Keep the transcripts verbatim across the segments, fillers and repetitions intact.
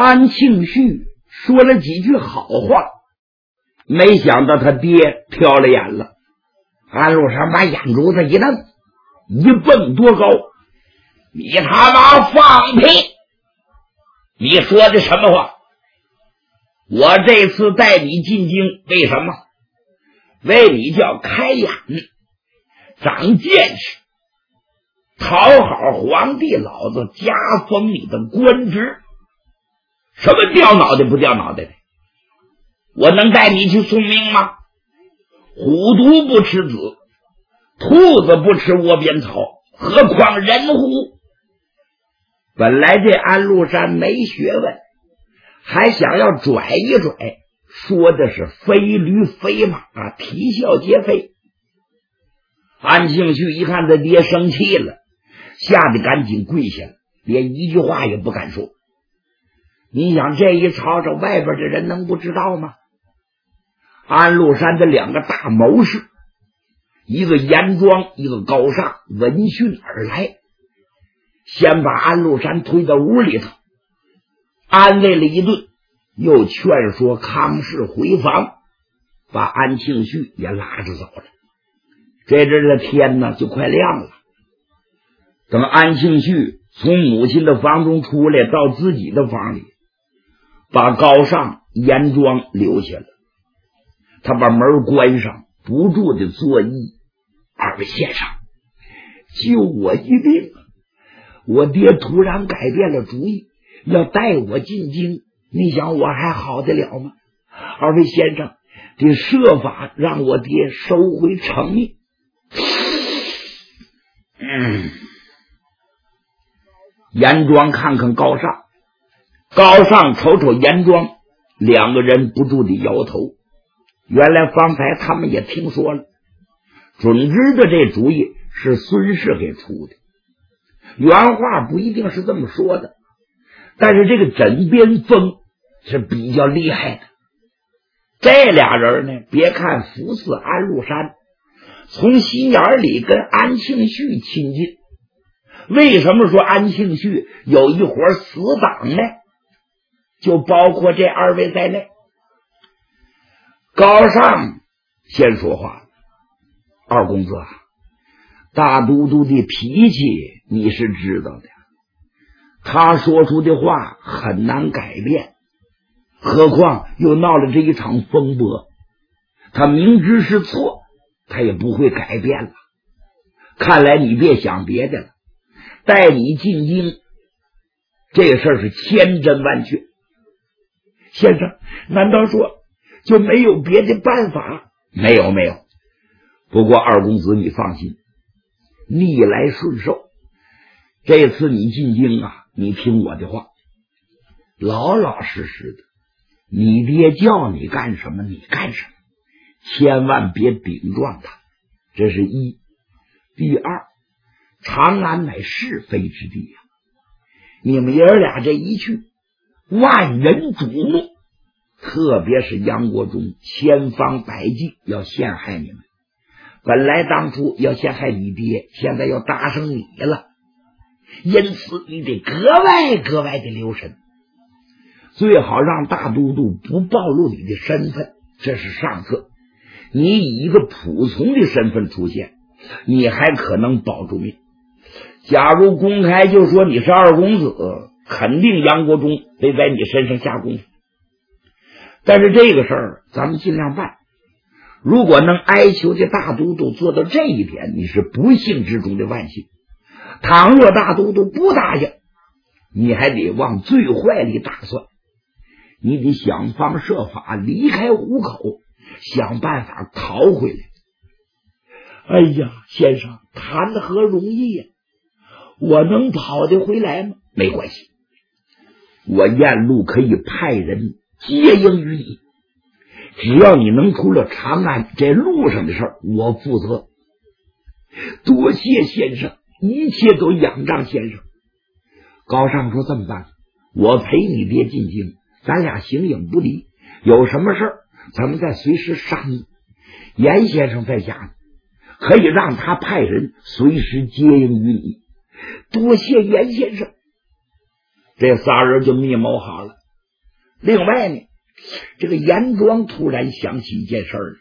安庆绪说了几句好话，没想到他爹瞟了眼了。安禄山把眼珠子一瞪，一蹦多高，你他妈放屁！你说的什么话？我这次带你进京，为什么？为你叫开眼，长见识，讨好皇帝老子，加封你的官职。什么掉脑袋不掉脑袋的？我能带你去送命吗？虎毒不吃子，兔子不吃窝边草，何况人乎？本来这安禄山没学问，还想要拽一拽，说的是飞驴飞马，啼笑皆非。安庆绪一看他爹生气了，吓得赶紧跪下了，连一句话也不敢说。你想这一吵吵，外边的人能不知道吗？安禄山的两个大谋士，一个严庄，一个高尚，闻讯而来，先把安禄山推到屋里头，安慰了一顿，又劝说康氏回房，把安庆绪也拉着走了。这阵的天呢就快亮了。等安庆绪从母亲的房中出来，到自己的房里，把高尚、严庄留下了。他把门关上，不住的作揖：二位先生，救我一命！我爹突然改变了主意，要带我进京，你想我还好得了吗？二位先生得设法让我爹收回成命。嗯，严庄看看高尚，高尚瞅瞅严庄，两个人不住的摇头。原来方才他们也听说了，准知道这主意是孙氏给出的。原话不一定是这么说的，但是这个枕边风是比较厉害的。这俩人呢，别看服侍安禄山，从心眼里跟安庆绪亲近。为什么说安庆绪有一伙死党呢？就包括这二位在内。高尚先说话：二公子，大都督的脾气你是知道的，他说出的话很难改变，何况又闹了这一场风波，他明知是错，他也不会改变了。看来你别想别的了，带你进京这事儿是千真万确。先生，难道说就没有别的办法？没有没有，不过二公子你放心，逆来顺受。这次你进京啊，你听我的话，老老实实的，你爹叫你干什么你干什么，千万别顶撞他，这是一。第二，长安乃是非之地呀、啊，你们爷俩这一去，万人瞩目，特别是杨国忠千方百计要陷害你们，本来当初要陷害你爹，现在要搭上你了，因此你得格外格外的留神，最好让大都督不暴露你的身份，这是上策。你以一个仆从的身份出现，你还可能保住命。假如公开就说你是二公子，肯定杨国忠得在你身上下功夫。但是这个事儿咱们尽量办，如果能哀求这大都督做到这一点，你是不幸之中的万幸。倘若大都督不答应，你还得往最坏里打算，你得想方设法离开虎口，想办法逃回来。哎呀，先生，谈何容易呀、啊！我能跑得回来吗？没关系，我晏路可以派人接应于你，只要你能出了长安，这路上的事儿我负责。多谢先生，一切都仰仗先生。高尚说：这么办，我陪你爹进京，咱俩形影不离，有什么事儿咱们再随时商议。严先生在家呢，可以让他派人随时接应于你。多谢严先生。这仨人就密谋好了， 另外呢，这个严庄突然想起一件事儿，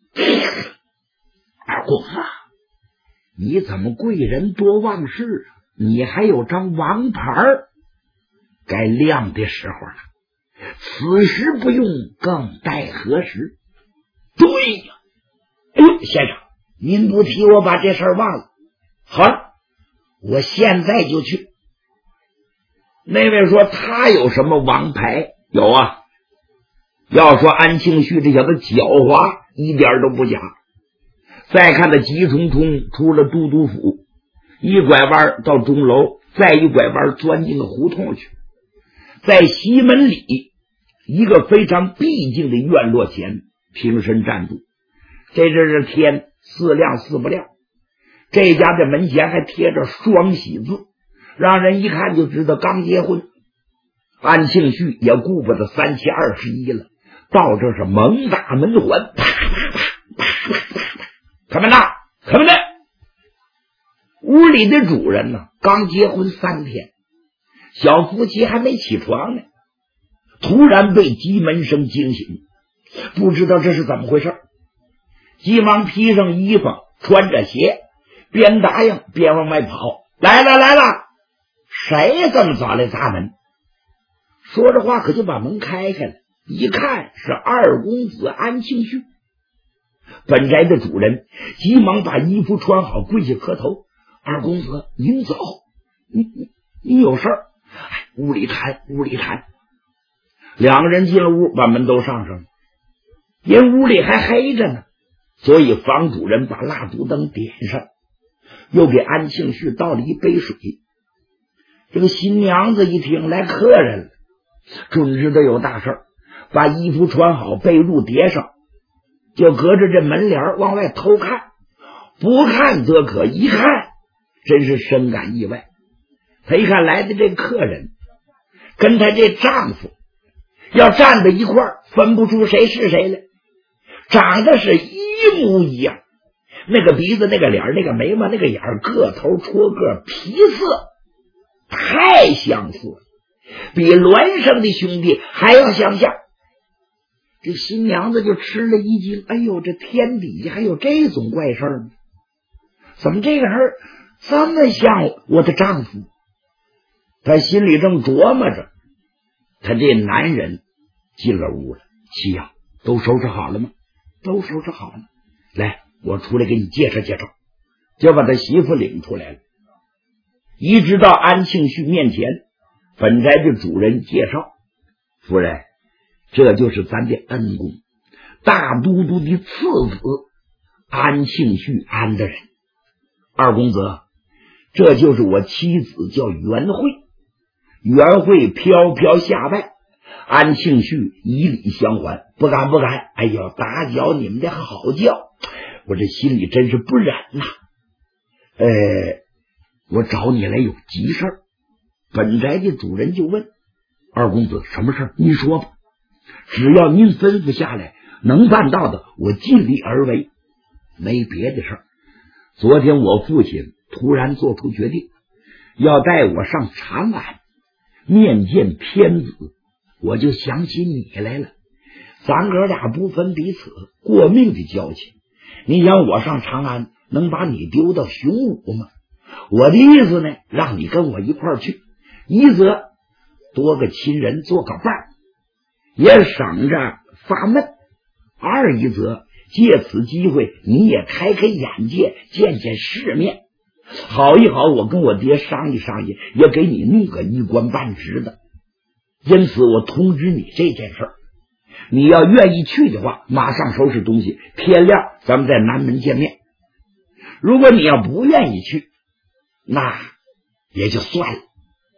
二公子，你怎么贵人多忘事啊？你还有张王牌，该亮的时候了，此时不用更待何时？对呀，哎呦，先生，您不提我把这事儿忘了。好了，我现在就去。那位说他有什么王牌？有啊，要说安庆绪这小子狡猾一点都不假。再看他急匆匆出了都督府，一拐弯到钟楼，再一拐弯钻进了胡同去，在西门里一个非常僻静的院落前平身站住。这阵是天似亮似不亮，这家的门前还贴着双喜字，让人一看就知道刚结婚。安庆绪也顾不得三七二十一了，到这是猛打门环，啪啪啪啪啪啪，开门呐，开门呐！屋里的主人呢，刚结婚三天，小夫妻还没起床呢，突然被击门声惊醒，不知道这是怎么回事，急忙披上衣服，穿着鞋，边答应边往外跑。来了来了，谁这么早来砸门？说着话可就把门开开了，一看是二公子安庆绪。本宅的主人急忙把衣服穿好，跪下磕头：二公子您走，你你你有事儿？哎，屋里谈屋里谈。两个人进了屋，把门都上上了，因屋里还黑着呢，所以房主人把蜡烛灯点上，又给安庆绪倒了一杯水。这个新娘子一听来客人了，准知道有大事，把衣服穿好，被褥叠上，就隔着这门帘往外偷看，不看则可，一看真是深感意外。他一看来的这客人跟他这丈夫要站在一块儿，分不出谁是谁来，长得是一模一样，那个鼻子那个脸那个眉毛那个眼个头戳个，皮色太相似了，比孪生的兄弟还要相像。这新娘子就吃了一惊，哎呦，这天底下还有这种怪事儿呢？怎么这个人这么像我的丈夫？他心里正琢磨着，他这男人进了屋了。七呀，都收拾好了吗？都收拾好了。来，我出来给你介绍介绍。就把他媳妇领出来了，一直到安庆绪面前，本宅的主人介绍：夫人，这就是咱的恩公，大都督的次子安庆绪安的人。二公子，这就是我妻子，叫袁慧。袁慧飘飘下拜，安庆绪以礼相还。不敢不敢，哎呦，打搅你们的好觉，我这心里真是不忍呐、啊。呃，我找你来有急事儿。本宅的主人就问：二公子，什么事儿？您说吧，只要您吩咐下来，能办到的，我尽力而为，没别的事儿。昨天我父亲突然做出决定，要带我上长安面见天子，我就想起你来了。咱哥俩不分彼此，过命的交情，你想我上长安能把你丢到雄武吗？我的意思呢，让你跟我一块儿去，一则多个亲人做个伴儿，也省着发闷；二一则借此机会你也开开眼界，见见世面，好一好我跟我爹商议商议，也给你弄个一官半职的。因此我通知你这件事儿，你要愿意去的话，马上收拾东西，天亮咱们在南门见面。如果你要不愿意去，那也就算了。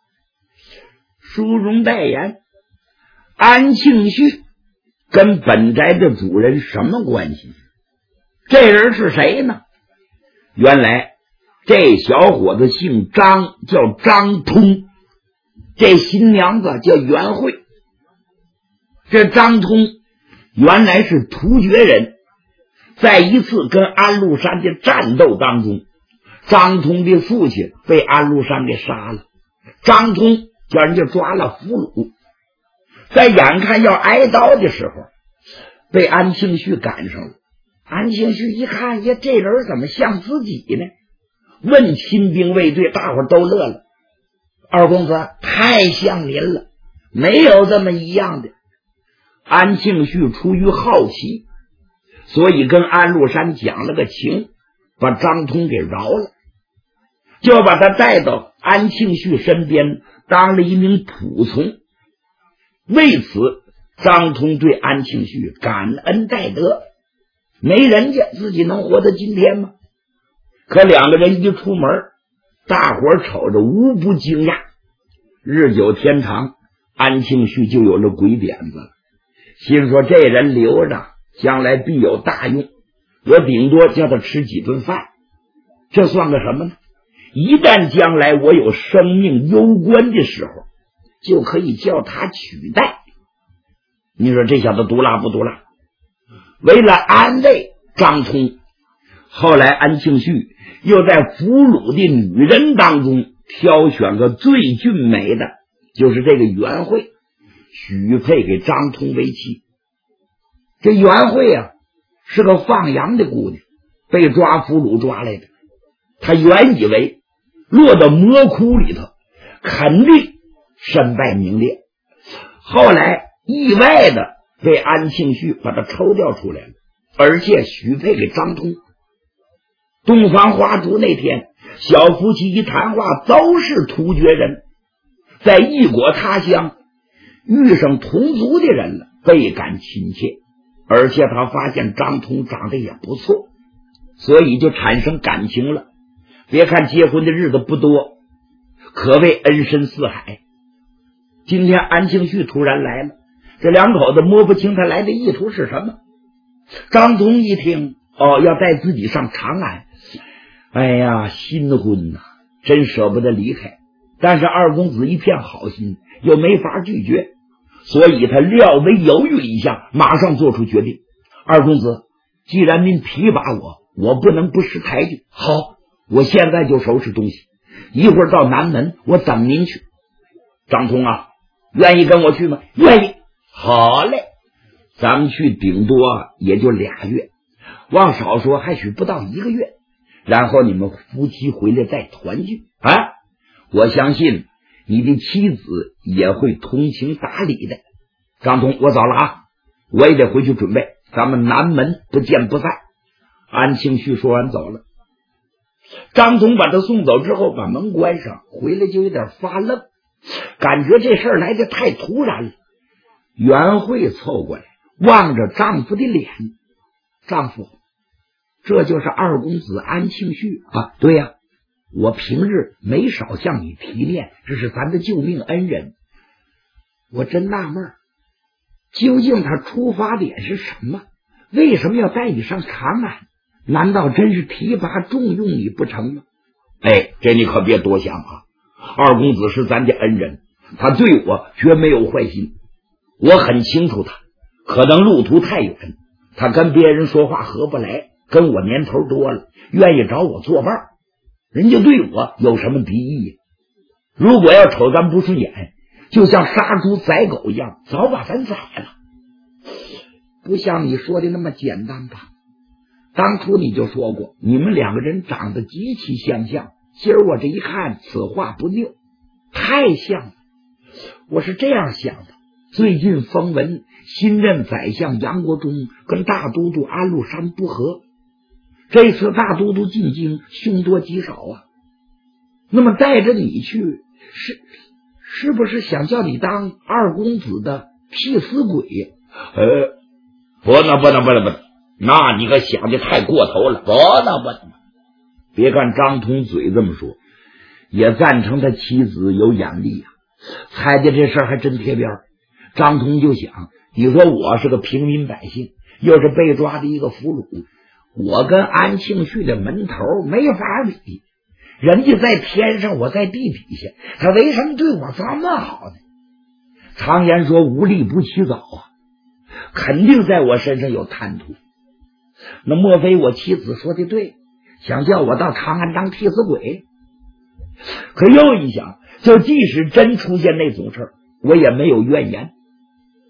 书中代言，安庆绪跟本宅的主人什么关系？这人是谁呢？原来这小伙子姓张，叫张通，这新娘子叫袁慧。这张通原来是突厥人，在一次跟安禄山的战斗当中，张通的父亲被安禄山给杀了，张通叫人家抓了俘虏， 在眼看要挨刀的时候，被安庆绪赶上了。安庆绪一看，呀，这人怎么像自己呢？问亲兵卫队，大伙都乐了。二公子太像您了，没有这么一样的。安庆绪出于好奇，所以跟安禄山讲了个情，把张通给饶了，就把他带到安庆绪身边当了一名仆从。为此张通对安庆绪感恩戴德，没人家自己能活到今天吗？可两个人一出门，大伙儿瞅着无不惊讶。日久天长，安庆绪就有了鬼点子了，心说这人留着将来必有大用，我顶多叫他吃几顿饭，这算个什么呢？一旦将来我有生命攸关的时候，就可以叫他取代。你说这小子毒辣不毒辣？为了安慰张通，后来安庆绪又在俘虏的女人当中挑选个最俊美的，就是这个袁慧，许配给张通为妻。这袁慧啊，是个放羊的姑娘，被抓俘虏抓来的。他原以为落到魔窟里头肯定身败名裂，后来意外的被安庆绪把他抽调出来了，而且许配给张通。洞房花烛那天，小夫妻一谈话都是突厥人，在异国他乡遇上同族的人了，倍感亲切，而且他发现张通长得也不错，所以就产生感情了。别看结婚的日子不多，可谓恩深似海。今天安庆绪突然来了，这两口子摸不清他来的意图是什么。张通一听，哦，要带自己上长安，哎呀，新婚呐、啊，真舍不得离开。但是二公子一片好心，又没法拒绝，所以他略微犹豫了一下，马上做出决定。二公子，既然您提拔我，我不能不识抬举。好，我现在就收拾东西，一会儿到南门，我等您去。张通啊，愿意跟我去吗？愿意。好嘞，咱们去顶多也就俩月，往少说还许不到一个月，然后你们夫妻回来再团聚啊！我相信你的妻子也会通情达理的。张通，我走了啊，我也得回去准备，咱们南门不见不散。安庆绪说完走了。张通把他送走之后，把门关上，回来就有点发愣，感觉这事儿来的太突然了。袁慧凑过来，望着丈夫的脸，丈夫，这就是二公子安庆绪啊？对呀、啊，我平日没少向你提炼，这是咱的救命恩人。我真纳闷，究竟他出发点是什么？为什么要带你上长安？难道真是提拔重用你不成吗？哎，这你可别多想啊！二公子是咱的恩人，他对我绝没有坏心。我很清楚他可能路途太远，他跟别人说话合不来，跟我年头多了，愿意找我作伴，人家对我有什么敌意？如果要瞅咱不顺眼，就像杀猪宰狗一样，早把咱宰了。不像你说的那么简单吧？当初你就说过，你们两个人长得极其相像，今儿我这一看，此话不谬，太像了。我是这样想的，最近风闻新任宰相杨国忠跟大都督安禄山不和，这次大都督进京，凶多吉少啊。那么带着你去，是是不是想叫你当二公子的替死鬼？呃，不能不能不能不能，那你可想的太过头了，不能不能。别看张通嘴这么说，也赞成他妻子有眼力啊，猜的这事儿还真贴边。张通就想，你说我是个平民百姓，又是被抓的一个俘虏，我跟安庆绪的门头没法比，人家在天上，我在地底下，他为什么对我这么好呢？常言说无利不起早啊，肯定在我身上有贪图。那莫非我妻子说的对，想叫我到长安当替死鬼？可又一想，就即使真出现那种事儿，我也没有怨言。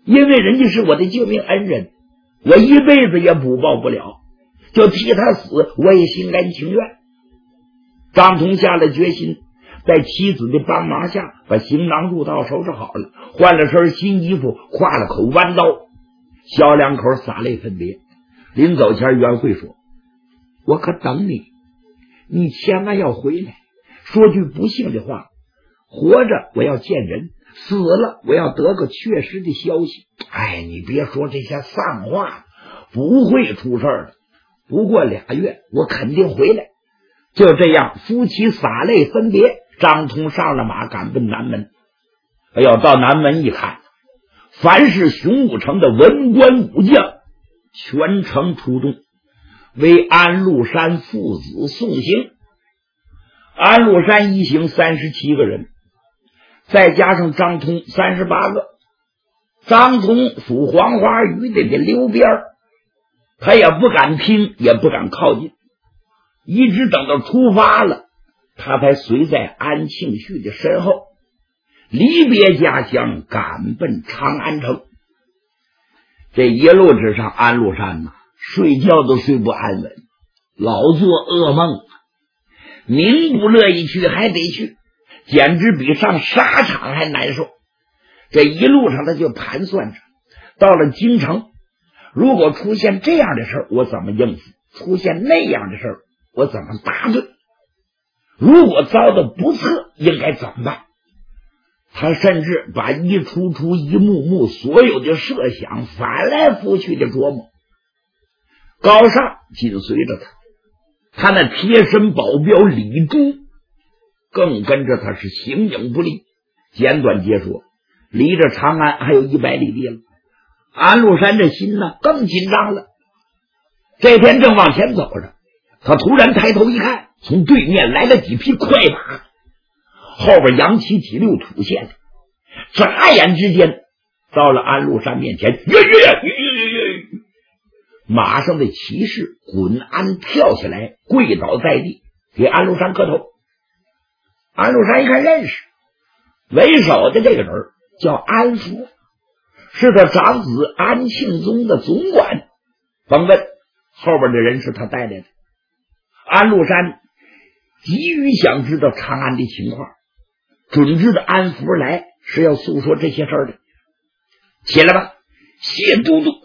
因为人家是我的救命恩人，我一辈子也补报不了，就替他死我也心甘情愿。张通下了决心，在妻子的帮忙下把行囊入道收拾好了，换了身新衣服，挎了口弯刀，小两口洒泪分别。临走前袁慧说，我可等你，你千万要回来。说句不幸的话，活着我要见人，死了我要得个确实的消息。哎，你别说这些丧话，不会出事的。不过俩月我肯定回来。就这样，夫妻洒泪分别。张通上了马，赶奔南门。哎呦，到南门一看，凡是雄武城的文官武将全城出动，为安禄山父子送行。安禄山一行三十七个人，再加上张通三十八个。张通属黄花鱼的这溜边，他也不敢拼，也不敢靠近，一直等到出发了，他才随在安庆绪的身后，离别家乡，赶奔长安城。这一路之上，安禄山呐、啊，睡觉都睡不安稳，老做噩梦，明不乐意去还得去，简直比上沙场还难受。这一路上他就盘算着，到了京城，如果出现这样的事儿，我怎么应付；出现那样的事儿，我怎么答对；如果遭到不测，应该怎么办？他甚至把一出出一幕幕所有的设想翻来覆去的琢磨。高尚紧随着他，他那贴身保镖李珠更跟着他是形影不离。简短截说，离着长安还有一百里地了，安禄山这心呢更紧张了。这天正往前走着，他突然抬头一看，从对面来了几匹快马，后边扬起几溜土线，眨眼之间到了安禄山面前。跃跃跃跃跃，马上的骑士滚鞍跳下来，跪倒在地，给安禄山磕头。安禄山一看认识，为首的这个人叫安福，是他长子安庆宗的总管。甭问，后边的人是他带来的。安禄山急于想知道长安的情况，准知道安福来是要诉说这些事儿的。起来吧，谢都督。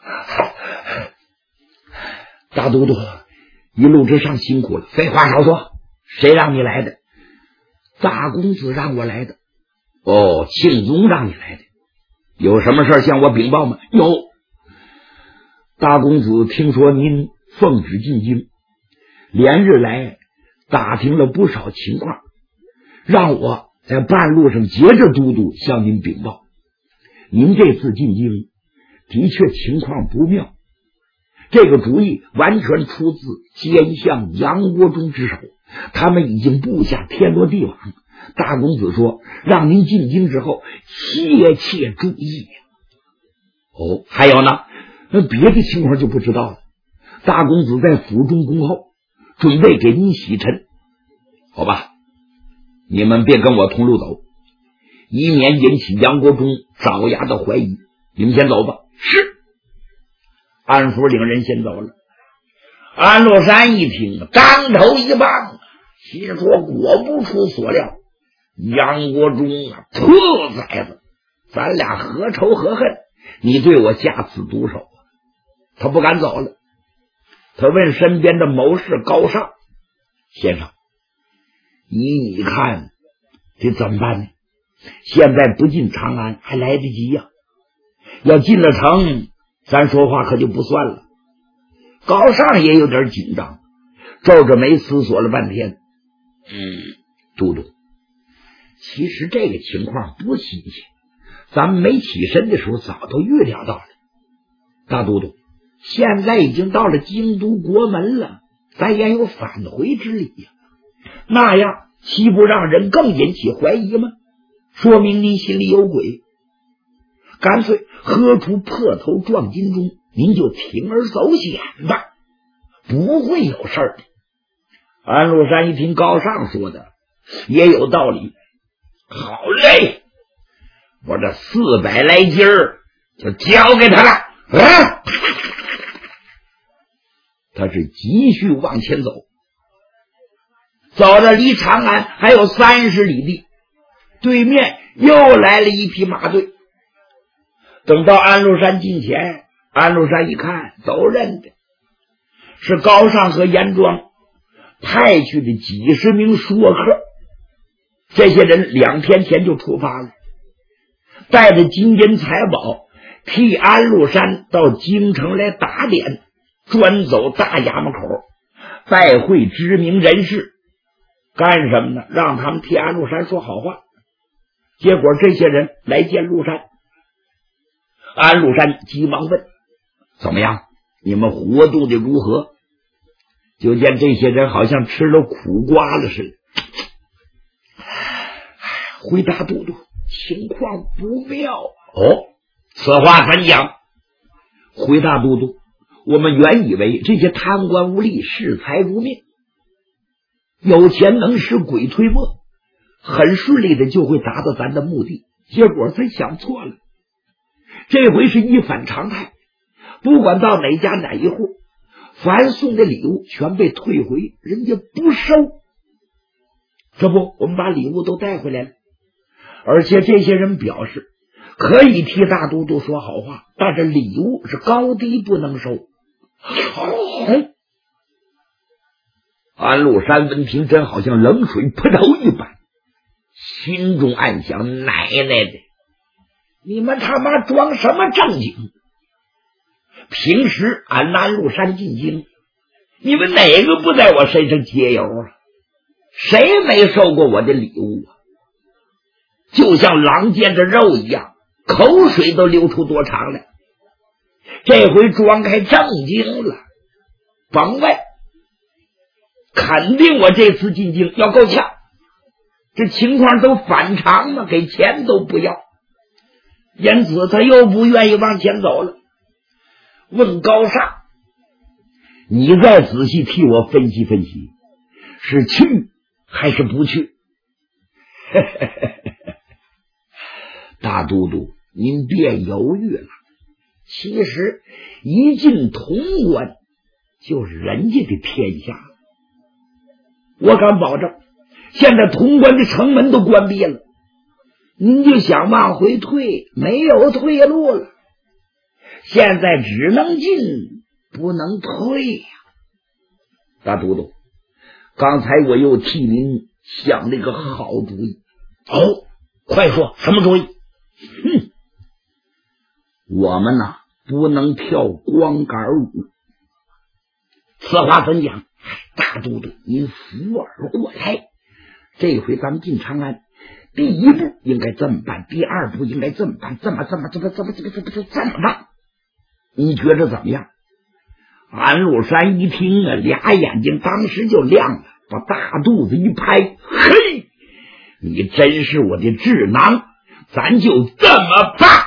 大都督，一路之上辛苦了。废话少说，谁让你来的？大公子让我来的。哦，庆宗让你来的。有什么事向我禀报吗？有。大公子听说您奉旨进京，连日来打听了不少情况，让我在半路上截着都督向您禀报。您这次进京的确情况不妙，这个主意完全出自奸相杨国忠之手，他们已经布下天罗地网。大公子说让您进京之后切切注意。哦，还有呢，那别的情况就不知道了。大公子在府中恭候，准备给您洗尘。好吧，你们别跟我同路走，以免引起杨国忠爪牙的怀疑。你们先走吧。是。安福领人先走了。安禄山一听，当头一棒，心说果不出所料，杨国忠啊，破崽子，咱俩何仇何恨？你对我下此毒手。他不敢走了。他问身边的谋士高尚，先生，依你看这怎么办呢？现在不进长安还来得及呀、啊，要进了城，咱说话可就不算了。高尚也有点紧张，皱着眉思索了半天。嗯，都督，其实这个情况不新鲜，咱们没起身的时候早都预料到了。大都督，现在已经到了京都国门了，咱也有返回之理呀、啊，那样岂不让人更引起怀疑吗？说明您心里有鬼，干脆喝出破头撞金钟，您就铤而走险吧，不会有事儿的。安禄山一听高尚说的也有道理，好嘞，我这四百来斤儿就交给他了。啊！他是继续往前走，走到离长安还有三十里地，对面又来了一匹马队。等到安禄山近前，安禄山一看，都认得是高尚和严庄派去的几十名说客。这些人两天前就出发了，带着金银财宝，替安禄山到京城来打点，专走大衙门口，拜会知名人士，干什么呢？让他们替安禄山说好话。结果这些人来见禄山，安禄山急忙问：怎么样？你们活动的如何？就见这些人好像吃了苦瓜了似的。回大都督，情况不妙。哦，此话怎讲？回大都督，我们原以为这些贪官污吏视财如命，有钱能使鬼推磨，很顺利的就会达到咱的目的。结果咱想错了，这回是一反常态，不管到哪家哪一户，凡送的礼物全被退回，人家不收。这不，我们把礼物都带回来了，而且这些人表示可以替大都督说好话，但是礼物是高低不能收。安禄山闻听，真好像冷水泼头一般，心中暗想：奶奶的，你们他妈装什么正经？平时俺安禄山进京，你们哪个不在我身上接油啊？谁没收过我的礼物啊？就像狼见着肉一样，口水都流出多长来。这回装开正经了，甭问，肯定我这次进京要够呛。这情况都反常了，给钱都不要，因此他又不愿意往前走了。问高尚，你再仔细替我分析分析，是去还是不去？大都督，您别犹豫了。其实一进潼关就是人家的天下了。我敢保证，现在潼关的城门都关闭了，您就想往回退，没有退路了。现在只能进不能退呀。大都督，刚才我又替您想了一个好主意。哦，快说，什么主意？哼，我们呐不能跳光杆舞。此话怎讲？大都督，您扶耳过来。这回咱们进长安，第一步应该这么办，第二步应该这么办，这么这么这么这么这么这么这么这么办。你觉着怎么样？安禄山一听啊，俩眼睛当时就亮了，把大肚子一拍，嘿，你真是我的智囊，咱就这么办。